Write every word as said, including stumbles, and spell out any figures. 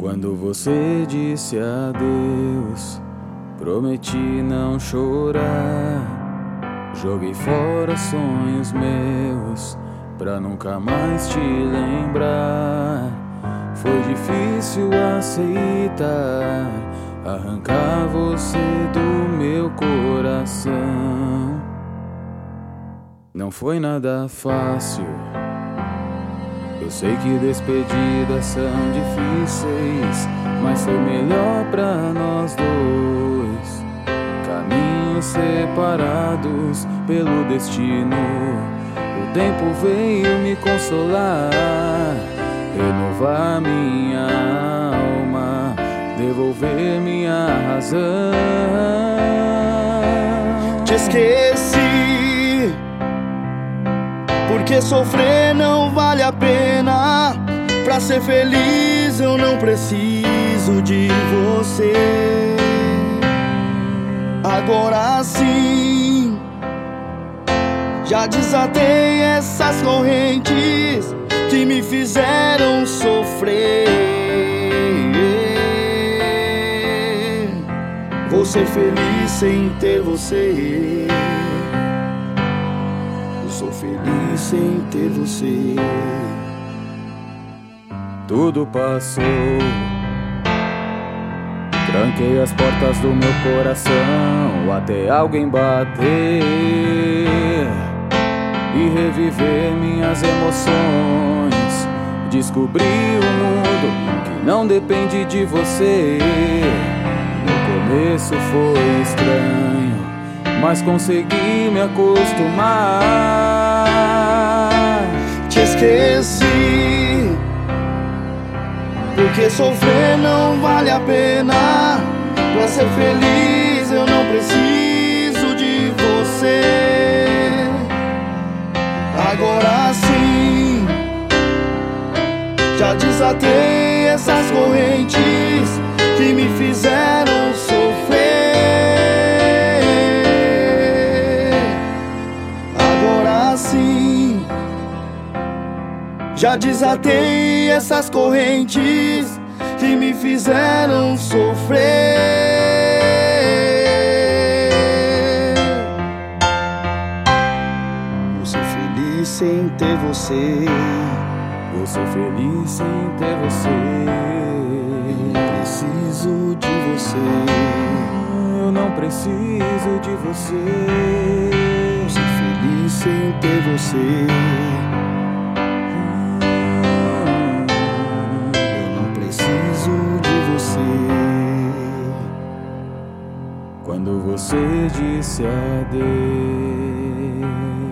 Quando você disse adeus, prometi não chorar. Joguei fora sonhos meus pra nunca mais te lembrar. Foi difícil aceitar, arrancar você do meu coração. Não foi nada fácil. Eu sei que despedidas são difíceis, mas foi melhor pra nós dois. Caminhos separados pelo destino. O tempo veio me consolar, renovar minha alma, devolver minha razão. Te esqueci, porque sofrer não vale a pena. Pra ser feliz eu não preciso de você. Agora sim, já desatei essas correntes que me fizeram sofrer. Vou ser feliz sem ter você. Sou feliz sem ter você. Tudo passou, tranquei as portas do meu coração até alguém bater e reviver minhas emoções. Descobri um mundo que não depende de você. No começo foi estranho, mas consegui me acostumar. Te esqueci, porque sofrer não vale a pena. Pra ser feliz eu não preciso de você. Agora sim, já desatei essas correntes que me fizeram sofrer. Agora sim, já desatei essas correntes que me fizeram sofrer. Vou ser feliz sem ter você. Vou ser feliz sem ter você. Eu não preciso de você. Eu não preciso de você. Vou ser feliz sem ter você. Quando você disse adeus.